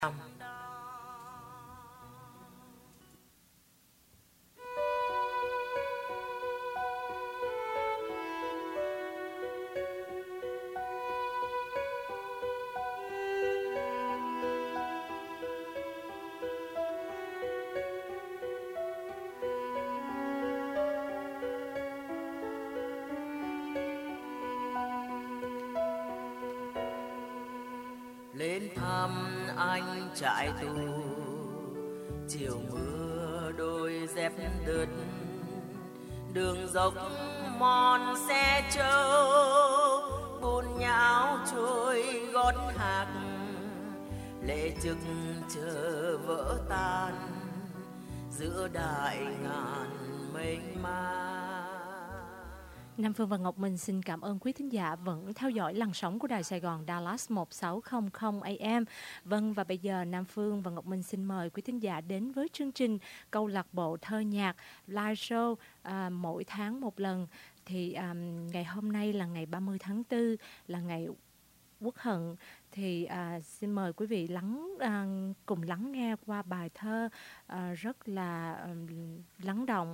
Lên thăm anh trại tù, chiều mưa đôi dép đứt, đường dốc mòn xe trâu, bùn nhão trôi gót hạc, lệ trực chờ vỡ tan giữa đại ngàn mênh mang. Nam Phương và Ngọc Minh xin cảm ơn quý thính giả vẫn theo dõi làn sóng của Đài Sài Gòn Dallas 1600 AM. Vâng, và bây giờ Nam Phương và Ngọc Minh xin mời quý thính giả đến với chương trình Câu lạc bộ thơ nhạc live show mỗi tháng một lần. Thì ngày hôm nay là ngày 30 tháng 4, là ngày Quốc hận. Thì xin mời quý vị cùng lắng nghe qua bài thơ rất là lắng động.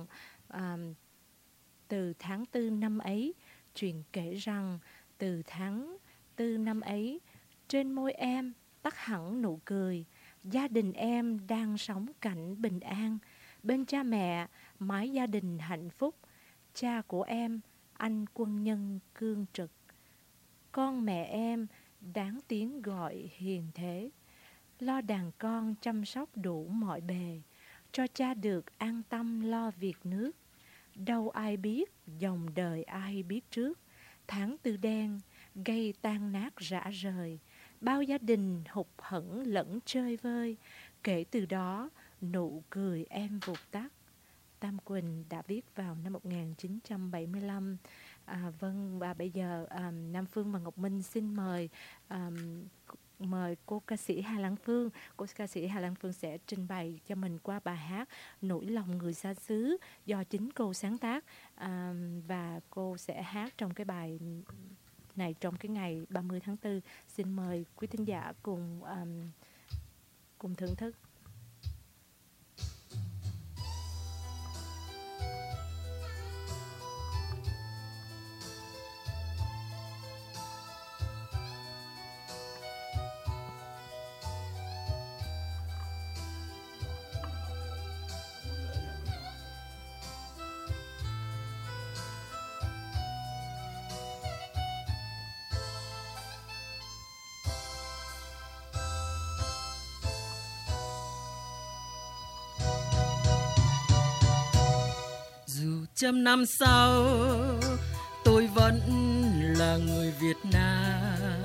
Từ tháng 4 năm ấy, chuyện kể rằng từ tháng 4 năm ấy, trên môi em tắt hẳn nụ cười. Gia đình em đang sống cảnh bình an. Bên cha mẹ, mái gia đình hạnh phúc. Cha của em, anh quân nhân cương trực. Con mẹ em đáng tiếng gọi hiền thế. Lo đàn con chăm sóc đủ mọi bề. Cho cha được an tâm lo việc nước. Đâu ai biết, dòng đời ai biết trước. Tháng tư đen, gây tan nát rã rời. Bao gia đình hụt hẫng lẫn chơi vơi. Kể từ đó, nụ cười em vụt tắt. Tam Quỳnh đã viết vào năm 1975. Vâng, và bây giờ Nam Phương và Ngọc Minh xin mời cô ca sĩ Hà Lan Phương. Cô ca sĩ Hà Lan Phương sẽ trình bày cho mình qua bài hát Nỗi lòng người xa xứ do chính cô sáng tác, và cô sẽ hát trong cái bài này trong cái ngày 30 tháng 4. Xin mời quý thính giả cùng thưởng thức. Trăm năm sau tôi vẫn là người Việt Nam,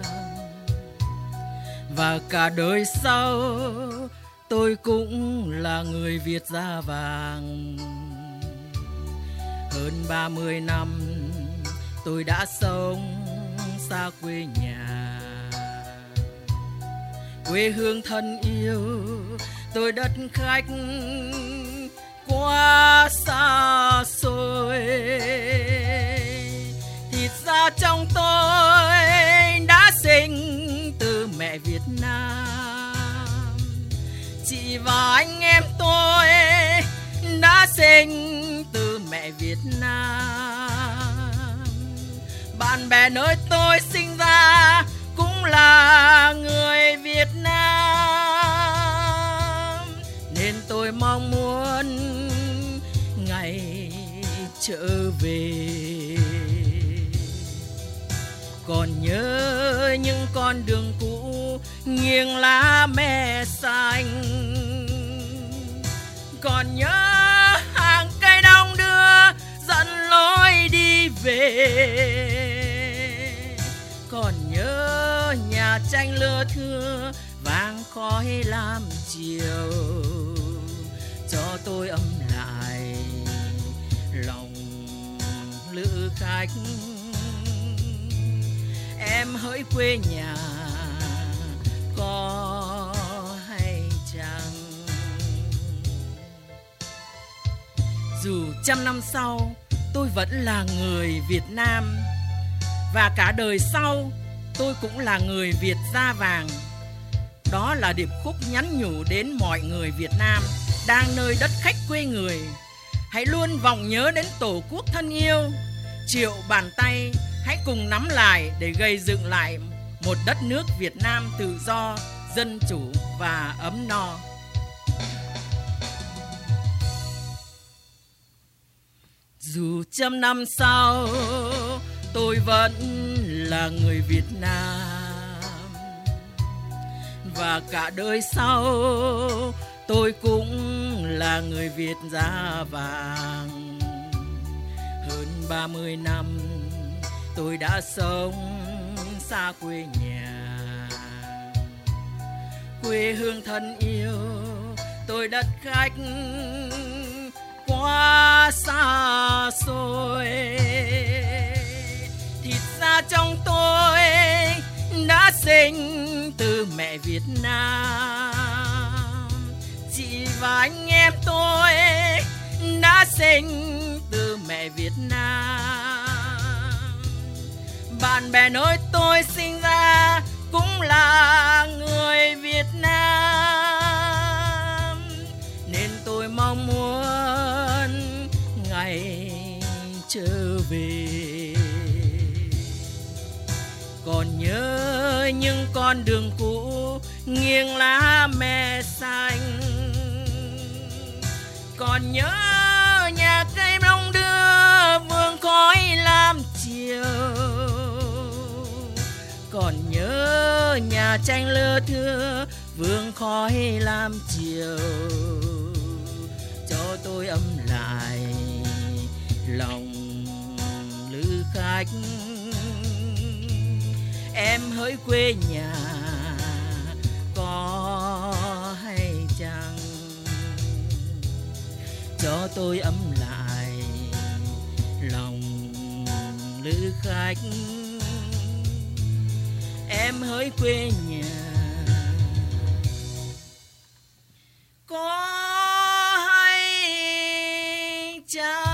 và cả đời sau tôi cũng là người Việt da vàng. Hơn 30 năm tôi đã sống xa quê nhà, quê hương thân yêu tôi đất khách quá xa xôi. Thịt ra trong tôi đã sinh từ mẹ Việt Nam, chị và anh em tôi đã sinh từ mẹ Việt Nam. Bạn bè nơi tôi sinh ra cũng là người Việt Nam, nên tôi mong muốn ngày trở về. Còn nhớ những con đường cũ nghiêng lá me xanh, còn nhớ hàng cây đong đưa dẫn lối đi về, còn nhớ nhà tranh lưa thưa vàng khói lam chiều, cho tôi ấm lại lòng lữ khách. Em hỡi quê nhà có hay chăng? Dù trăm năm sau tôi vẫn là người Việt Nam, và cả đời sau tôi cũng là người Việt da vàng. đó là điệp khúc nhắn nhủ đến mọi người Việt Nam đang nơi đất khách quê người. Hãy luôn vọng nhớ đến Tổ quốc thân yêu. Triệu bàn tay, hãy cùng nắm lại để gây dựng lại một đất nước Việt Nam tự do, dân chủ và ấm no. Dù trăm năm sau tôi vẫn là người Việt Nam, và cả đời sau tôi cũng là người Việt da vàng. Hơn 30 năm tôi đã sống xa quê nhà, quê hương thân yêu tôi đất khách quá xa xôi. Thịt ra trong tôi đã sinh từ mẹ Việt Nam, chị và anh em tôi đã sinh từ mẹ Việt Nam. Bạn bè nơi tôi sinh ra cũng là người Việt Nam, nên tôi mong muốn ngày trở về còn nhớ những con đường cũ nghiêng lá me xanh, còn nhớ nhà cây bông đưa vương khói lam chiều, còn nhớ nhà tranh lưa thưa vương khói lam chiều. Cho tôi ấm lại lòng lữ khách, em hỡi quê nhà có hay chăng? Cho tôi ấm lại lòng lữ khách, em hỡi quê nhà có hay chăng?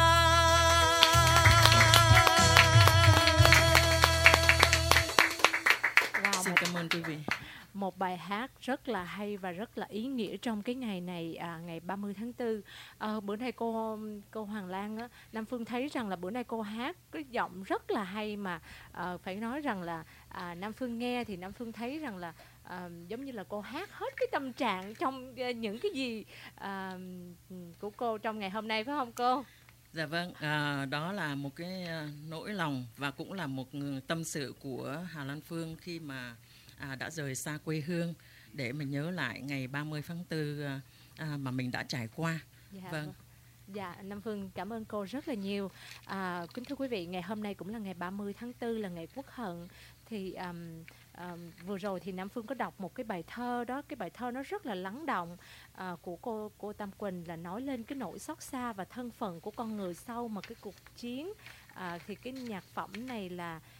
Wow, Xin cảm ơn quý vị. một bài hát rất là hay và rất là ý nghĩa trong cái ngày này, ngày 30 tháng 4. Bữa nay cô Hoàng Lan á, Nam Phương thấy rằng là bữa nay cô hát cái giọng rất là hay, mà phải nói rằng là Nam Phương nghe thì Nam Phương thấy rằng là giống như là cô hát hết cái tâm trạng trong những cái gì của cô trong ngày hôm nay, phải không cô? Dạ vâng, đó là một cái nỗi lòng và cũng là một tâm sự của Hà Lan Phương khi mà đã rời xa quê hương để mình nhớ lại ngày 30 tháng 4 mà mình đã trải qua. Dạ, Vâng. Dạ, Nam Phương cảm ơn cô rất là nhiều. Kính thưa quý vị, ngày hôm nay cũng là ngày 30 tháng 4 là ngày Quốc hận. Thì vừa rồi thì Nam Phương có đọc một cái bài thơ đó, cái bài thơ nó rất là lắng động của cô Tam Quỳnh, là nói lên cái nỗi xót xa và thân phận của con người sau mà cái cuộc chiến. Thì cái nhạc phẩm này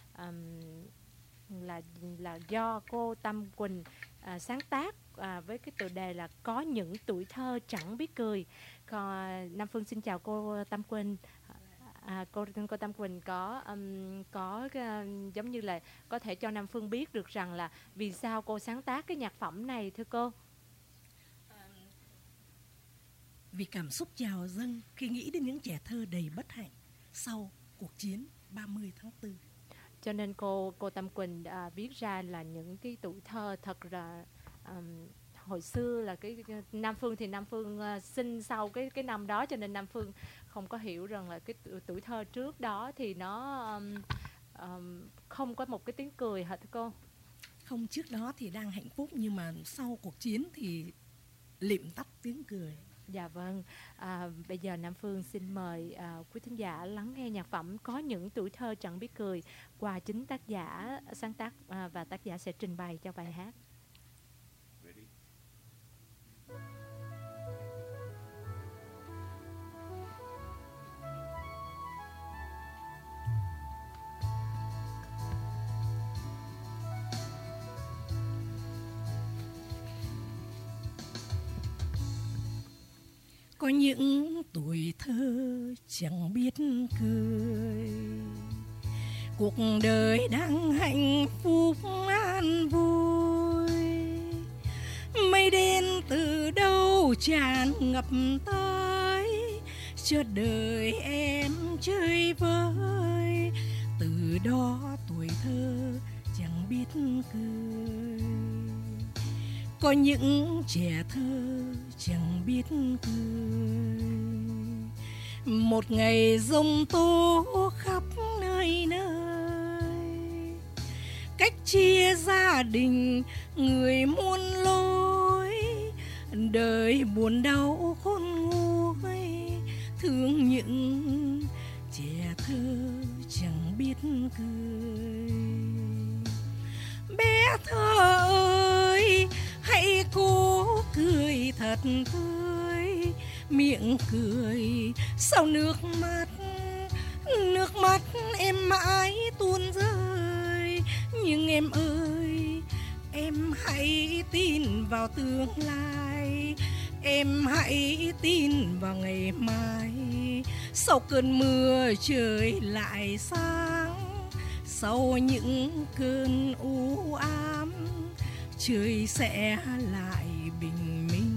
là do cô Tam Quỳnh sáng tác với cái tựa đề là Có những tuổi thơ chẳng biết cười. Còn Nam Phương xin chào cô Tam Quỳnh. Cô Tam Quỳnh có giống như là có thể cho Nam Phương biết được rằng là vì sao cô sáng tác cái nhạc phẩm này thưa cô? Vì cảm xúc trào dâng khi nghĩ đến những trẻ thơ đầy bất hạnh sau cuộc chiến 30 tháng 4. Cho nên cô Tam Quỳnh viết ra là những cái tuổi thơ thật là hồi xưa là cái Nam Phương thì Nam Phương sinh sau cái năm đó, cho nên Nam Phương không có hiểu rằng là cái tuổi thơ trước đó thì nó không có một cái tiếng cười hả thưa cô? Không, trước đó thì đang hạnh phúc nhưng mà sau cuộc chiến thì lịm tắt tiếng cười. Dạ vâng, bây giờ Nam Phương xin mời quý thính giả lắng nghe nhạc phẩm Có những tuổi thơ chẳng biết cười qua chính tác giả sáng tác và tác giả sẽ trình bày cho bài hát. Có những tuổi thơ chẳng biết cười, cuộc đời đang hạnh phúc an vui, tràn ngập tới, cho đời em chơi vơi. Từ đó tuổi thơ chẳng biết cười, có những trẻ thơ chẳng biết cười. Một ngày giông tố khắp nơi nơi, cách chia gia đình người muôn lối. Đời buồn đau khôn nguôi, thương những trẻ thơ chẳng biết cười. Bé thơ ơi, hãy cố cười thật tươi, miệng cười sau nước mắt em mãi tuôn rơi. Nhưng em ơi, em hãy tin vào tương lai, em hãy tin vào ngày mai. Sau cơn mưa trời lại sáng, sau những cơn u ám trời sẽ lại bình minh.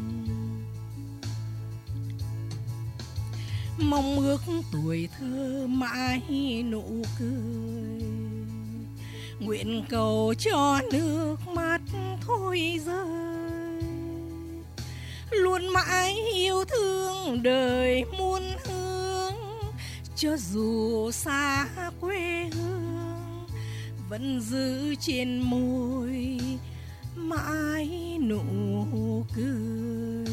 Mong ước tuổi thơ mãi nụ cười, nguyện cầu cho nước mắt thôi rơi. Luôn mãi yêu thương đời muôn hướng, cho dù xa quê hương vẫn giữ trên môi mãi nụ cười.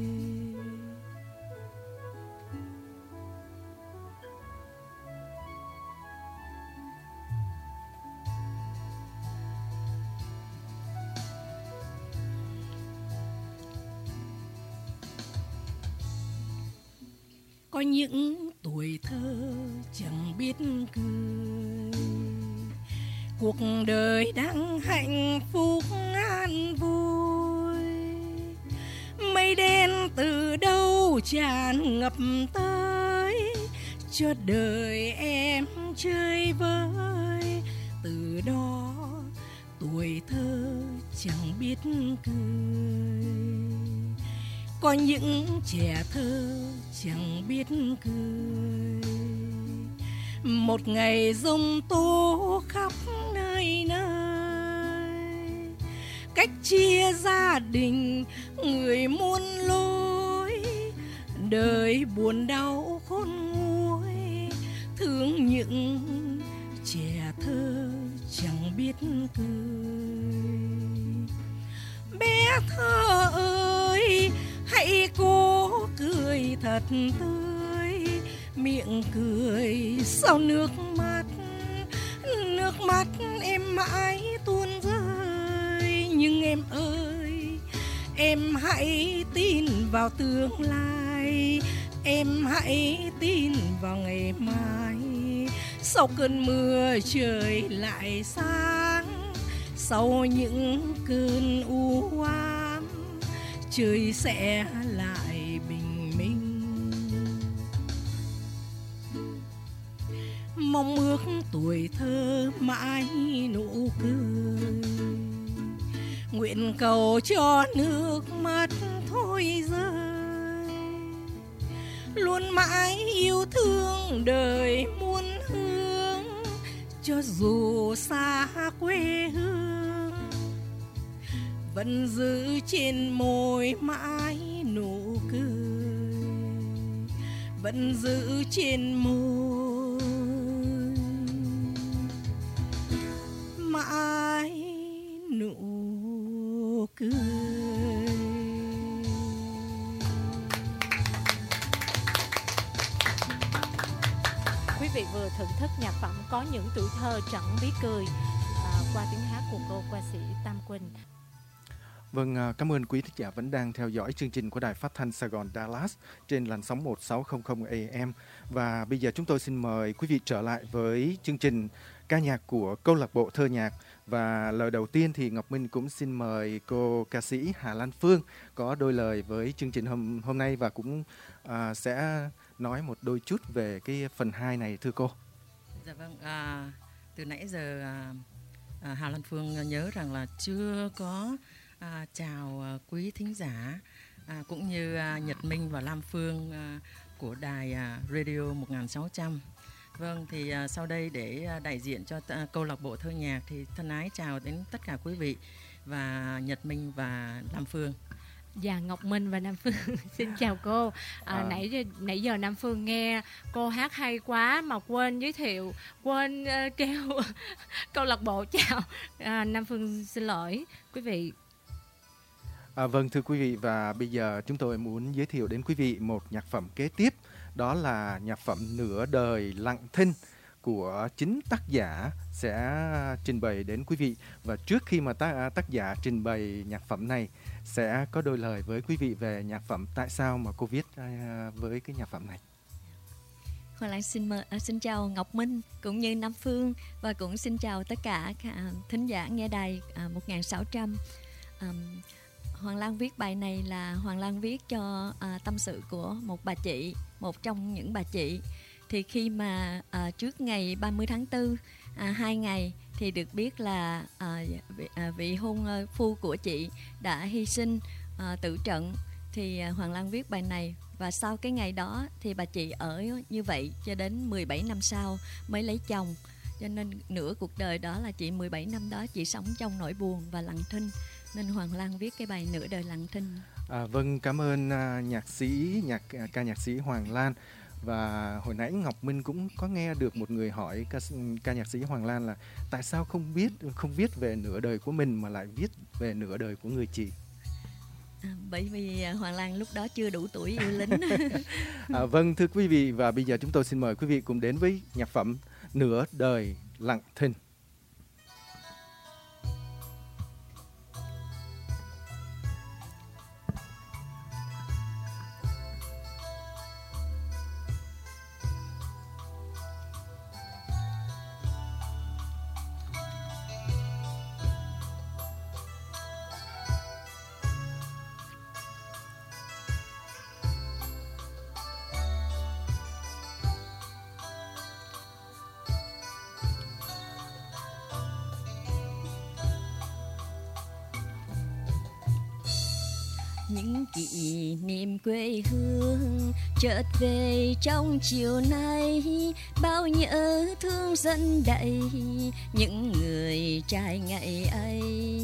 Có những tuổi thơ chẳng biết cười, cuộc đời đang hạnh phúc an vui. Mây đen từ đâu tràn ngập tới, cho đời em chơi vơi. Từ đó tuổi thơ chẳng biết cười, có những trẻ thơ chẳng biết cười. Một ngày giông tố khắp nơi nơi, cách chia gia đình người muôn lối. Đời buồn đau khôn nguôi, thương những trẻ thơ chẳng biết cười. Bé thơ ơi, hãy cố cười thật tươi, miệng cười sau nước mắt em mãi tuôn rơi. Nhưng em ơi, em hãy tin vào tương lai, em hãy tin vào ngày mai. Sau cơn mưa trời lại sáng, sau những cơn u ám trời sẽ lại bình minh. Mong ước tuổi thơ mãi nụ cười, nguyện cầu cho nước mắt thôi rơi. Luôn mãi yêu thương đời muôn hướng, cho dù xa quê hương vẫn giữ trên môi mãi nụ cười, vẫn giữ trên môi mãi nụ cười. Quý vị vừa thưởng thức nhạc phẩm Có những tuổi thơ chẳng biết cười qua tiếng hát của cô ca sĩ Tam Quỳnh. Vâng, cảm ơn quý thính giả vẫn đang theo dõi chương trình của Đài Phát thanh Sài Gòn Dallas trên làn sóng 1600 AM. Và bây giờ chúng tôi xin mời quý vị trở lại với chương trình ca nhạc của Câu lạc bộ Thơ nhạc. Và lời đầu tiên thì Ngọc Minh cũng xin mời cô ca sĩ Hà Lan Phương có đôi lời với chương trình hôm nay và cũng sẽ nói một đôi chút về cái phần 2 này thưa cô. Dạ vâng, từ nãy giờ Hà Lan Phương nhớ rằng là chưa có chào quý thính giả cũng như Nhật Minh và Lam Phương của đài Radio 1600. Vâng, thì sau đây để đại diện cho câu lạc bộ thơ nhạc thì thân ái chào đến tất cả quý vị và Nhật Minh và Lam Phương. Dạ, Ngọc Minh và Nam Phương xin chào cô. Nãy giờ Nam Phương nghe cô hát hay quá mà quên giới thiệu, quên kêu câu lạc bộ chào. Nam Phương xin lỗi quý vị. Vâng, thưa quý vị, và bây giờ chúng tôi muốn giới thiệu đến quý vị một nhạc phẩm kế tiếp. Đó là nhạc phẩm Nửa Đời Lặng Thinh của chính tác giả sẽ trình bày đến quý vị. Và trước khi mà tác giả trình bày nhạc phẩm này, sẽ có đôi lời với quý vị về nhạc phẩm, tại sao mà cô viết với cái nhạc phẩm này. Hoàng Lan xin chào Ngọc Minh cũng như Nam Phương, và cũng xin chào tất cả thính giả nghe đài 1600. Hoàng Lan viết bài này là Hoàng Lan viết cho tâm sự của một bà chị, một trong những bà chị. Thì khi mà trước ngày 30 tháng 4, 2 ngày thì được biết là vị hôn phu của chị đã hy sinh tử trận. Thì Hoàng Lan viết bài này, và sau cái ngày đó thì bà chị ở như vậy cho đến 17 năm sau mới lấy chồng. Cho nên nửa cuộc đời đó là chị 17 năm đó chị sống trong nỗi buồn và lặng thinh. Nên Hoàng Lan viết cái bài Nửa Đời Lặng Thinh. Vâng, cảm ơn ca nhạc sĩ Hoàng Lan. Và hồi nãy Ngọc Minh cũng có nghe được một người hỏi ca nhạc sĩ Hoàng Lan là tại sao không viết về nửa đời của mình mà lại viết về nửa đời của người chị. Bởi vì Hoàng Lan lúc đó chưa đủ tuổi yêu lính. Vâng, thưa quý vị, và bây giờ chúng tôi xin mời quý vị cùng đến với nhạc phẩm Nửa Đời Lặng Thinh. Những kỷ niệm quê hương chợt về trong chiều nay, bao nhớ thương dẫn đầy những người trai ngày ấy.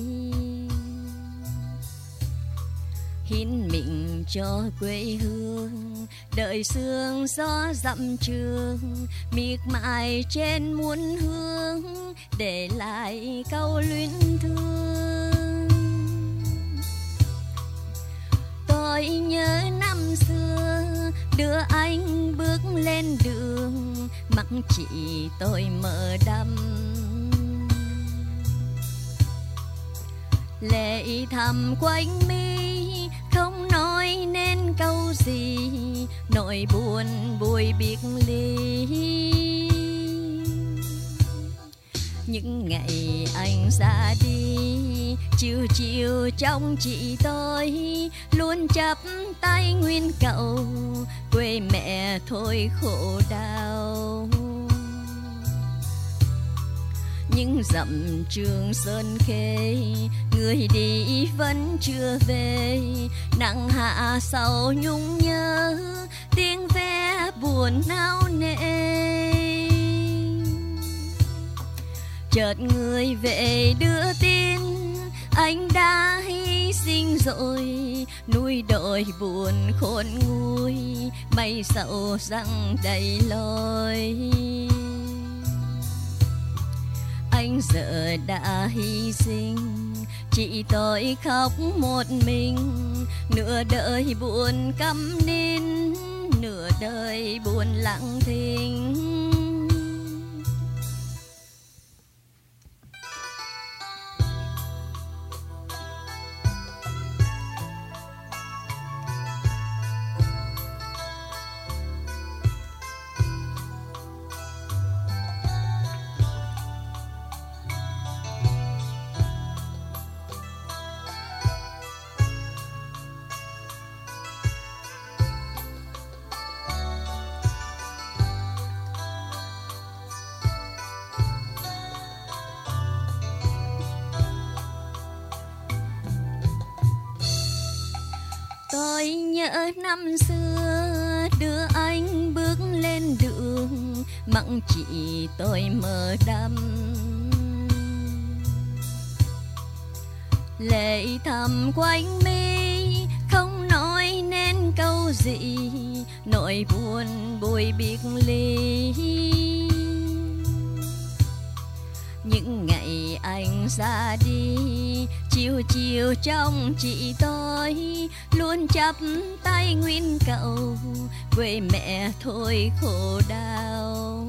Hiến mình cho quê hương, đời sương gió dặm trường, miệt mài trên muôn hương, để lại câu luyến thương. Tôi nhớ năm xưa đưa anh bước lên đường, mặc chị tôi mờ đắm. Lệ thầm quanh mi không nói nên câu gì, nỗi buồn buổi biệt ly. Những ngày anh ra đi, chiều chiều trong chị tôi luôn chắp tay nguyên cậu, quê mẹ thôi khổ đau. Những dặm Trường Sơn Khê, người đi vẫn chưa về, nặng hạ sầu nhung nhớ, tiếng ve buồn nao nề. Chợt người về đưa tin anh đã hy sinh rồi, núi đồi buồn khôn nguôi, mây sầu răng đầy lối. Anh giờ đã hy sinh, chị tôi khóc một mình, nửa đời buồn câm nín, nửa đời buồn lặng thinh. Tôi nhớ năm xưa đưa anh bước lên đường, mặn chỉ tôi mờ đắm. Lệ thầm quanh mi không nói nên câu gì, nỗi buồn buổi biệt ly. Những ngày anh ra đi, chiều chiều trong chị tôi luôn chắp tay nguyên cầu, quê mẹ thôi khổ đau.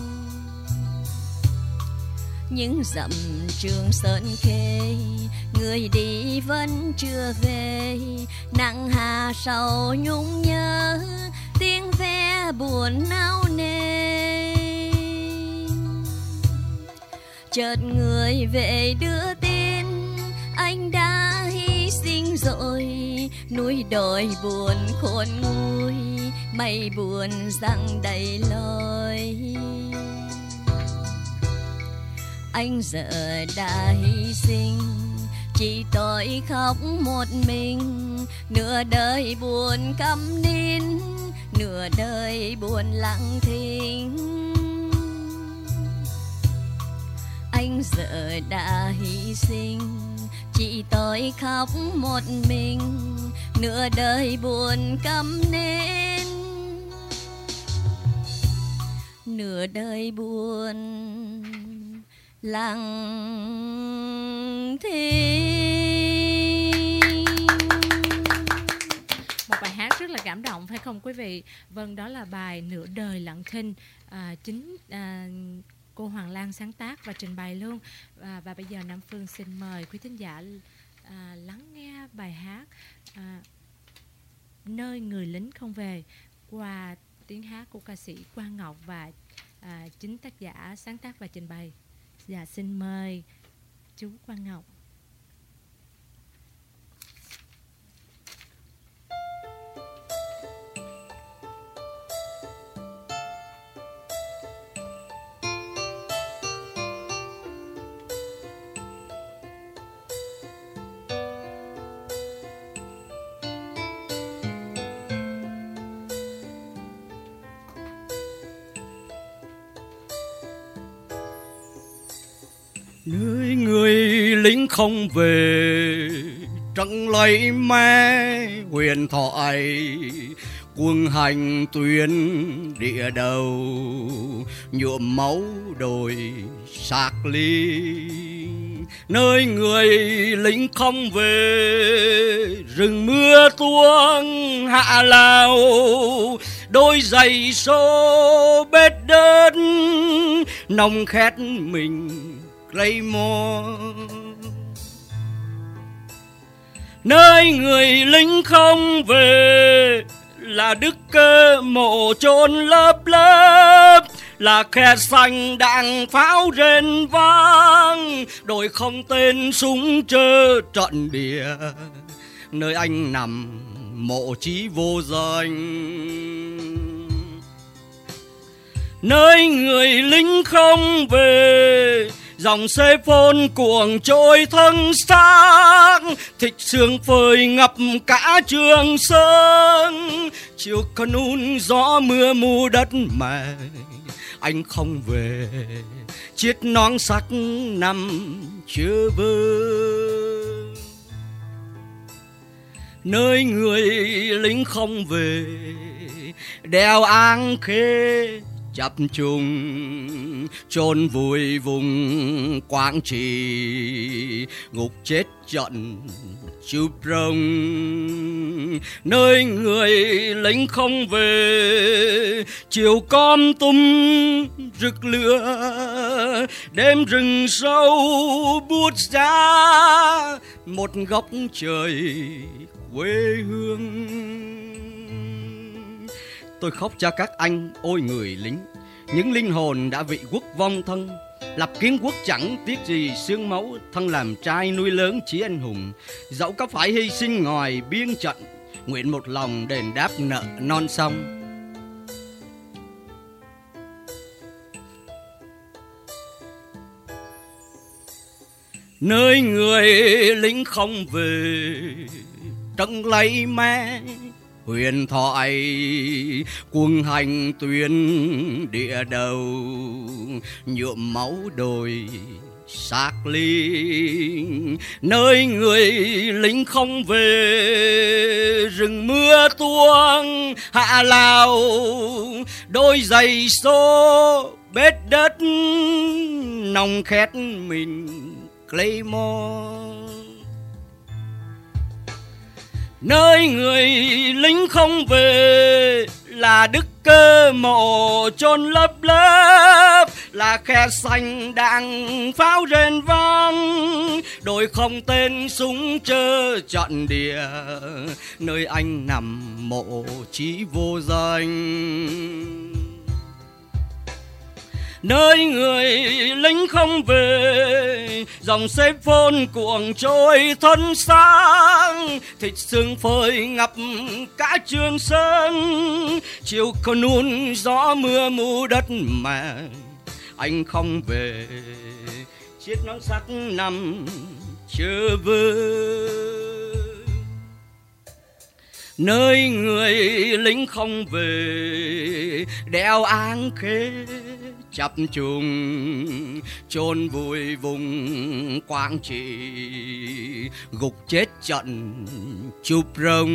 Những dặm Trường Sơn Khê, người đi vẫn chưa về, nặng hà sầu nhung nhớ, tiếng ve buồn nao nề. Chợt người về đưa tin anh đã hy sinh rồi, núi đồi buồn khôn nguôi, mây buồn răng đầy lối. Anh giờ đã hy sinh, chỉ tôi khóc một mình, nửa đời buồn câm nín, nửa đời buồn lặng thinh. Anh giờ đã hy sinh, chỉ tôi khóc một mình, nửa đời buồn câm nín, nửa đời buồn lặng thinh. Một bài hát rất là cảm động phải không quý vị? Vâng, đó là bài Nửa đời lặng thinh, chính cô Hoàng Lan sáng tác và trình bày luôn. Và bây giờ Nam Phương xin mời quý thính giả lắng nghe bài hát Nơi người lính không về qua tiếng hát của ca sĩ Quang Ngọc và chính tác giả sáng tác và trình bày. Dạ, xin mời chú Quang Ngọc. Nơi người lính không về, trăng lấy mé huyền thoại, quân hành tuyến địa đầu, nhuộm máu đồi xác ly. Nơi người lính không về, rừng mưa tuông hạ lao, đôi giày xô bết đất, nồng khét mình Claymore. Nơi người lính không về là đức cơ mộ chôn lớp lớp, là khe xanh đạn pháo rền vang, đồi không tên súng trơ trận địa, nơi anh nằm mộ chí vô danh. Nơi người lính không về, dòng xe phôn cuồng trôi thân xác, thịt xương phơi ngập cả Trường Sơn. Chiều canon gió mưa mù đất mẹ, anh không về, chiếc nón sắc nằm chưa vơ. Nơi người lính không về, đèo An Khê chập trùng, chôn vùi vùng Quảng Trị, ngục chết trận Chụp Rồng. Nơi người lính không về, chiều Con Tum rực lửa, đêm rừng sâu buốt giá một góc trời quê hương. Tôi khóc cho các anh, ôi người lính, những linh hồn đã vị quốc vong thân. Lập kiến quốc chẳng tiếc gì xương máu, thân làm trai nuôi lớn chí anh hùng. Dẫu có phải hy sinh ngoài biên trận, nguyện một lòng đền đáp nợ non sông. Nơi người lính không về, trận lấy mẹ huyền thoại, quân hành tuyến địa đầu, nhuộm máu đồi xác linh. Nơi người lính không về, rừng mưa tuông hạ Lào, đôi giày xô bết đất nòng khét mình Claymore. Nơi người lính không về là Đức Cơ Mộ chôn lấp lớp, là khe xanh đạn pháo rền vang, đồi không tên súng chơ trận địa, nơi anh nằm mộ chí vô danh. Nơi người lính không về, dòng xếp phôn cuồng trôi thân sáng, thịt xương phơi ngập cả Trường Sơn. Chiều còn nôn gió mưa mù đất mẹ, anh không về, chiếc nón sắc nằm chờ vơ. Nơi người lính không về, đeo áng khế chập trùng, chôn vùi vùng Quảng Trị, gục chết trận chụp rồng.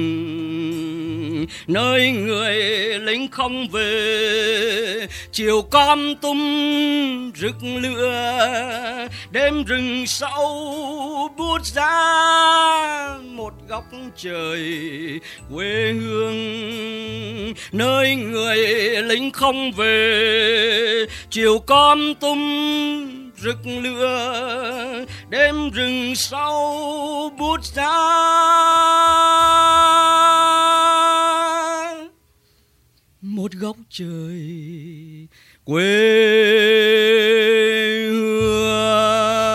Nơi người lính không về, chiều com tum rực lửa, đêm rừng sâu bút ra một góc trời quê hương. Nơi người lính không về, chiều com tum rực lửa, đêm rừng sâu bút ra một góc trời quê hương.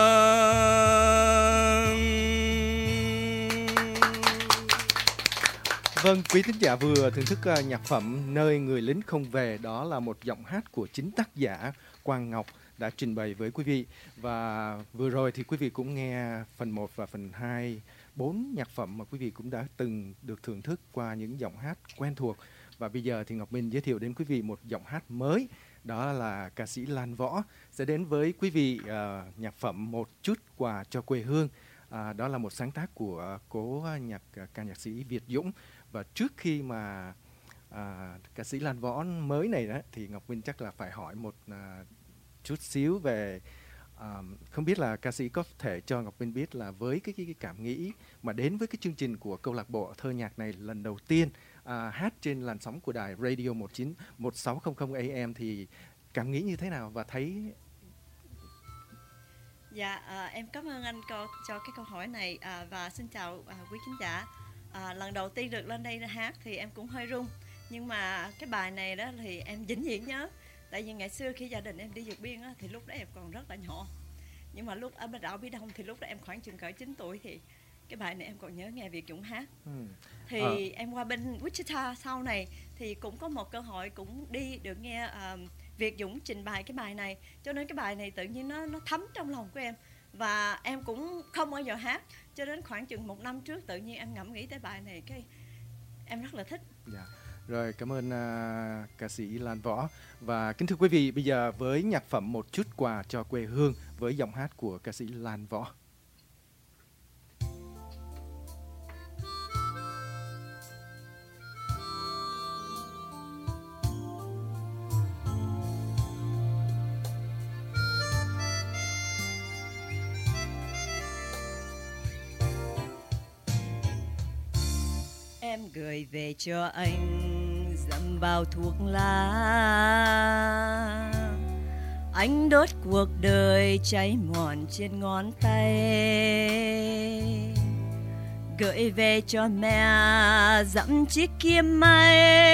Vâng, quý thính giả vừa thưởng thức nhạc phẩm Nơi Người Lính Không Về. Đó là một giọng hát của chính tác giả Quang Ngọc đã trình bày với quý vị. Và vừa rồi thì quý vị cũng nghe phần 1 và phần 2, 4 nhạc phẩm mà quý vị cũng đã từng được thưởng thức qua những giọng hát quen thuộc. Và bây giờ thì Ngọc Minh giới thiệu đến quý vị một giọng hát mới. Đó là ca sĩ Lan Võ sẽ đến với quý vị nhạc phẩm Một Chút Quà Cho Quê Hương. Đó là một sáng tác của cố ca nhạc sĩ Việt Dũng. Và trước khi mà ca sĩ Lan Võ mới này đó, thì Ngọc Minh chắc là phải hỏi một chút xíu về không biết là ca sĩ có thể cho Ngọc Minh biết là với cái cảm nghĩ mà đến với cái chương trình của câu lạc bộ thơ nhạc này lần đầu tiên hát trên làn sóng của đài Radio 1600 AM thì cảm nghĩ như thế nào và thấy. Dạ, em cảm ơn anh cho cái câu hỏi này và xin chào quý khán giả. Lần đầu tiên được lên đây hát thì em cũng hơi run, nhưng mà cái bài này đó thì em vĩnh viễn nhớ. Tại vì ngày xưa khi gia đình em đi vượt biên á, thì lúc đó em còn rất là nhỏ, nhưng mà lúc ở bên đảo Bí Đông thì lúc đó em khoảng chừng cỡ 9 tuổi thì cái bài này em còn nhớ nghe Việt Dũng hát. Thì em qua bên Wichita sau này thì cũng có một cơ hội cũng đi được nghe Việt Dũng trình bày cái bài này, cho nên cái bài này tự nhiên nó thấm trong lòng của em. Và em cũng không bao giờ hát, cho đến khoảng chừng 1 năm trước tự nhiên em ngẫm nghĩ tới bài này, cái em rất là thích. Dạ. Rồi, cảm ơn ca sĩ Lan Võ. Và kính thưa quý vị, bây giờ với nhạc phẩm Một Chút Quà Cho Quê Hương với giọng hát của ca sĩ Lan Võ. Em gửi về cho anh dặm bao thuốc lá, anh đốt cuộc đời cháy mòn trên ngón tay. Gửi về cho mẹ dặm chiếc kim may,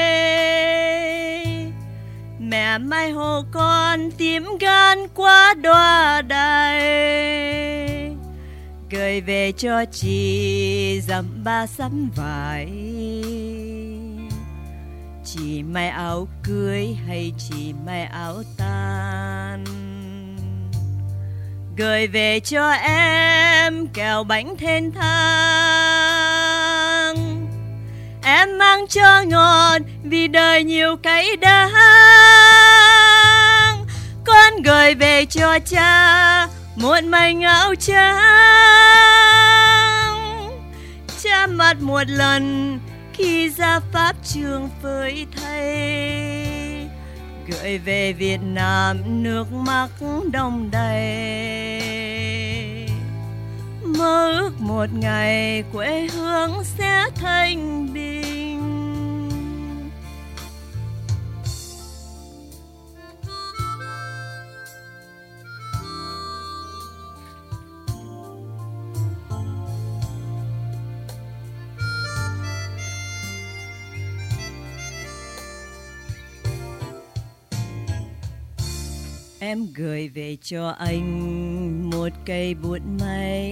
mẹ mai hồ con tím gan quá đọa đầy. Gửi về cho chị dặm 3 sắm vải, chị may áo cưới hay chị may áo tang. Gửi về cho em kẹo bánh thênh thang, đắng cho ngọt vì đời nhiều cay đắng. Con gửi về cho cha một mảnh áo trắng, cha mặt một lần khi ra pháp trường phơi thay. Gửi về Việt Nam nước mắt đông đầy, mơ ước một ngày quê hương sẽ thanh bình. Em gửi về cho anh một cây bút máy,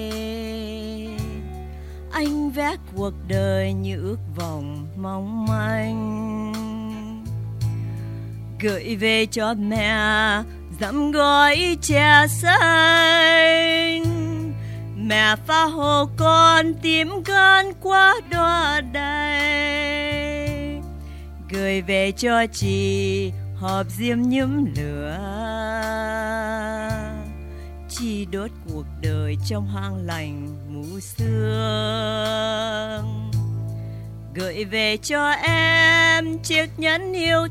anh vẽ cuộc đời như ước vọng mong manh. Gửi về cho mẹ dặm gói chè xanh, mẹ pha hồ con tím gan qua đọa đầy. Gửi về cho chị hộp diêm nhúm lửa, chỉ đốt cuộc đời trong hang lành mù sương. Gửi về cho em chiếc nhẫn yêu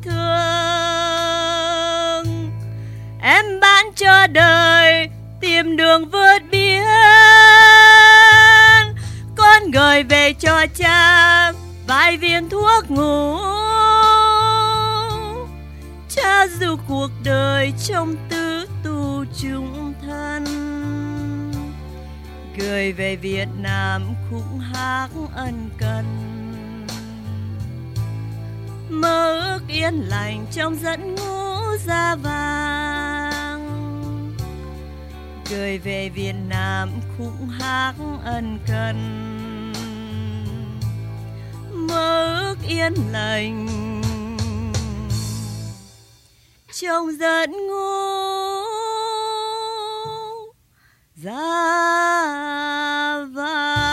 thương, em bán cho đời tìm đường vượt biển. Con gửi về cho cha vài viên thuốc ngủ, cha dù cuộc đời trong tứ tù chung thân. Gửi về Việt Nam khúc hát ân cần, mơ ước yên lành trong giấc ngủ da vàng. Gửi về Việt Nam khúc hát ân cần, mơ ước yên lành trong giấc ngủ da vàng.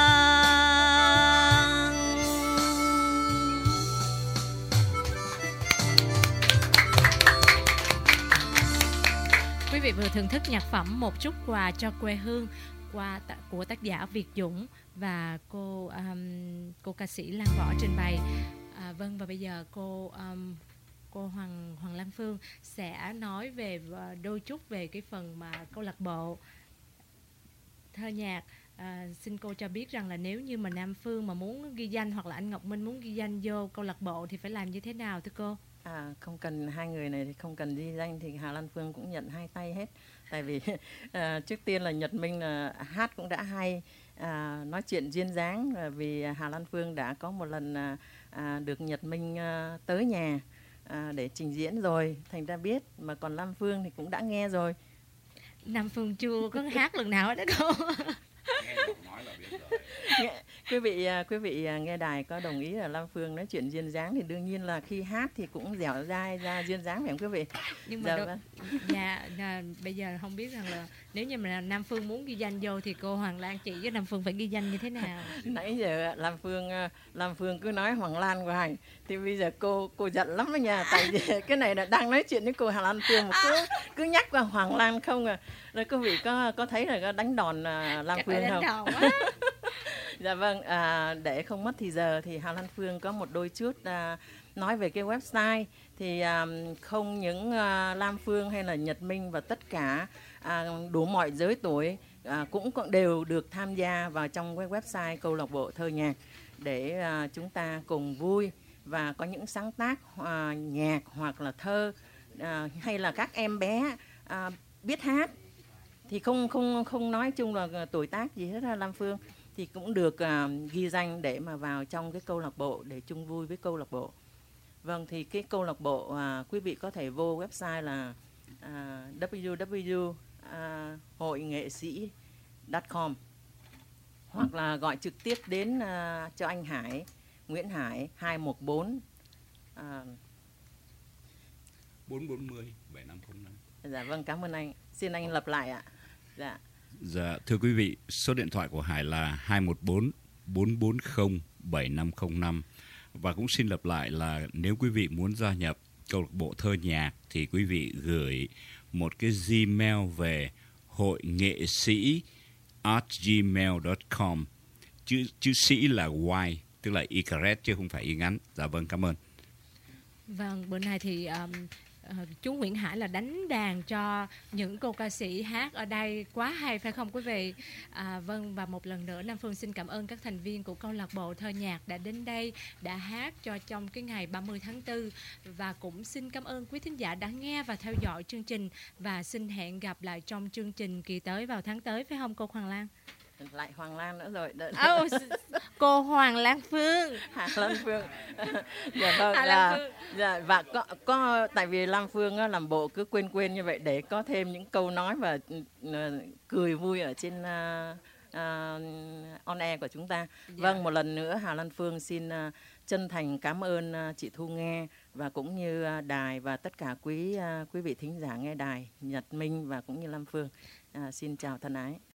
Quý vị vừa thưởng thức nhạc phẩm Một Chút Quà Cho Quê Hương của tác giả Việt Dũng và cô ca sĩ Lan Võ trình bày. Vâng, và bây giờ cô Hoàng Lan Phương sẽ nói về đôi chút về cái phần mà câu lạc bộ thơ nhạc. Xin cô cho biết rằng là nếu như mà Nam Phương mà muốn ghi danh hoặc là anh Ngọc Minh muốn ghi danh vô câu lạc bộ thì phải làm như thế nào thưa cô? Không cần, hai người này thì không cần ghi danh thì Hà Lan Phương cũng nhận hai tay hết. Tại vì trước tiên là Nhật Minh hát cũng đã hay, nói chuyện duyên dáng, vì Hà Lan Phương đã có một lần được Nhật Minh tới nhà để trình diễn rồi, thành ra biết. Mà còn Lam Phương thì cũng đã nghe rồi. Nam Phương chưa có hát lần nào hết đó cô. Quý vị nghe đài có đồng ý là Lam Phương nói chuyện duyên dáng thì đương nhiên là khi hát thì cũng dẻo dai ra duyên dáng phải không quý vị? Nhưng mà bây giờ không biết rằng là nếu như mà Nam Phương muốn ghi danh vô thì cô Hoàng Lan chỉ với Nam Phương phải ghi danh như thế nào? Nãy giờ Lam Phương cứ nói Hoàng Lan của Hành thì bây giờ cô giận lắm đó nha, tại vì cái này là đang nói chuyện với cô Hà Lan Phương mà cứ nhắc vào Hoàng Lan không à. Rồi quý vị có thấy là đánh đòn Lam Phương không? Dạ vâng, để không mất thì giờ thì Hà Lan Phương có một đôi chút nói về cái website. Thì không những Lam Phương hay là Nhật Minh và tất cả đủ mọi giới tuổi cũng đều được tham gia vào trong cái website câu lạc bộ thơ nhạc để chúng ta cùng vui và có những sáng tác nhạc hoặc là thơ, hay là các em bé biết hát thì không nói chung là tuổi tác gì hết, Lam Phương thì cũng được ghi danh để mà vào trong cái câu lạc bộ để chung vui với câu lạc bộ. Vâng, thì cái câu lạc bộ quý vị có thể vô website là www.hoinnghệ sĩ.com hoặc là gọi trực tiếp đến cho anh Hải, Nguyễn Hải 214 440 7505. Dạ vâng, cảm ơn anh. Xin anh lặp lại ạ. Dạ, thưa quý vị, số điện thoại của Hải là 214 440 7505. Và cũng xin lặp lại là nếu quý vị muốn gia nhập câu lạc bộ thơ nhạc thì quý vị gửi một cái Gmail về hội nghệ sĩ @gmail.com. Chữ sĩ là Y, tức là Y chứ không phải Y ngắn. Dạ vâng, cảm ơn. Vâng, bữa nay thì chú Nguyễn Hải là đánh đàn cho những cô ca sĩ hát ở đây quá hay phải không quý vị? Vâng, và một lần nữa Nam Phương xin cảm ơn các thành viên của câu lạc bộ thơ nhạc đã đến đây, đã hát cho trong cái ngày 30 tháng 4. Và cũng xin cảm ơn quý thính giả đã nghe và theo dõi chương trình. Và xin hẹn gặp lại trong chương trình kỳ tới vào tháng tới, phải không cô Hoàng Lan? Lại Hoàng Lan nữa rồi. Cô Hoàng Lan Phương. Lan Phương. Dạ vâng. Dạ, và có tại vì Lan Phương á, làm bộ cứ quên như vậy để có thêm những câu nói và cười vui ở trên on air của chúng ta. Dạ. Vâng, một lần nữa Hà Lan Phương xin chân thành cảm ơn chị Thu Nghe và cũng như đài và tất cả quý vị thính giả nghe đài, Nhật Minh và cũng như Lan Phương. Xin chào thân ái.